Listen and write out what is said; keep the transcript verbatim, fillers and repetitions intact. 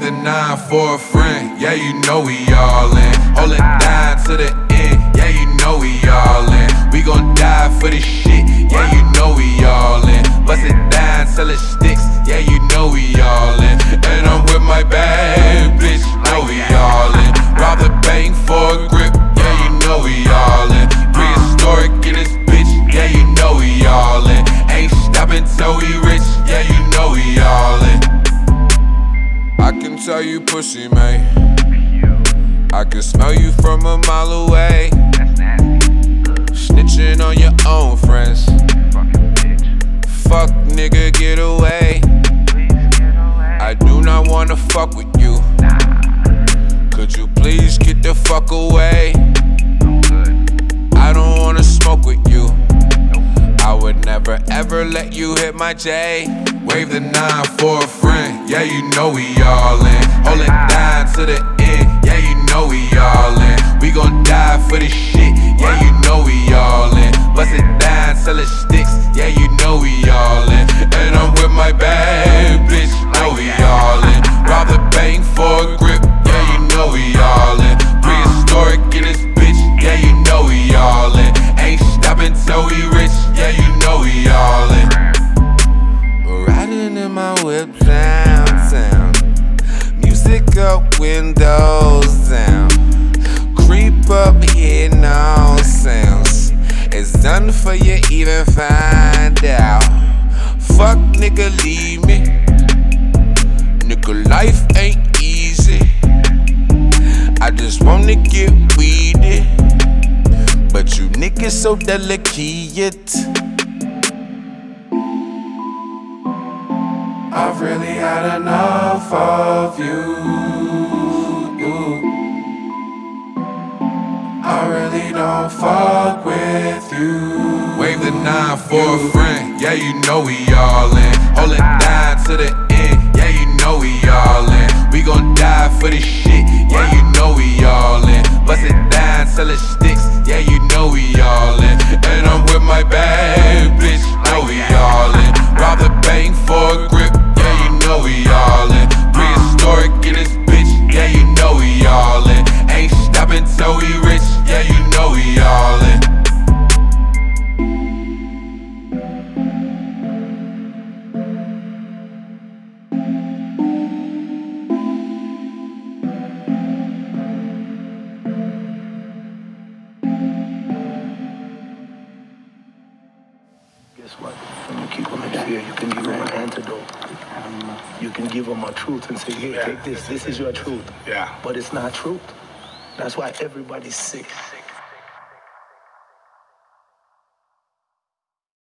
the nine for a friend, yeah, you know we all in. Hold it down to the end, yeah, you know we all in. We gon' die for this shit, yeah, you know we all in. Bust it down till it sticks, yeah, you know we all in. And I'm with my bad bitch, know we all in. Rob the bank for a grip, yeah, you know we all in. Prehistoric in this bitch, yeah, you know we all in. Ain't stopping till we rich, yeah, you know we all in. I can tell you pussy, man. I can smell you from a mile away. Snitching on your own friends. Fuck nigga, get away. I do not wanna fuck with you. Could you please get the fuck away? I don't wanna smoke with you. I would never ever let you hit my J. Wave the nine for a friend, yeah, you know we all in. Hold it down to the end, yeah, you know we all in. We gon' die for this shit, yeah, you know we all in. Bust it down till it sticks, yeah, you know we all in. And I'm with my bad bitch, know we all in. Rob the bank for a grip, yeah, you know we all in. Prehistoric in this bitch, yeah, you know we all in. Ain't stopping till we rich, yeah, you know we all in. Riding in my whip downtown, music up, windows down. Creep up, hear no sounds. It's done for you, even find out. Fuck nigga, leave me. Nigga, life ain't easy. I just wanna get weeded, but you niggas so delicate. I've really had enough of you. I really don't fuck with you. Wave the nine for a friend, yeah, you know we all in. Hold it down to the end, yeah, you know we all in. We gon' die for this shit, yeah, you know we all in. Bust it down till it sticks, yeah, you know we all in. And I'm with my bad bitch, know we all in. Rob the bank for a grip, yeah, you know we all in. Prehistoric in this bitch, yeah, you know we all in. Ain't stopping till we rich, yeah, you know we all in. Guess what? When you keep them in fear, you can give them an antidote. You can give them a truth and say, hey, Yeah. take this. This is your truth. Yeah. But it's not truth. That's why everybody's sick.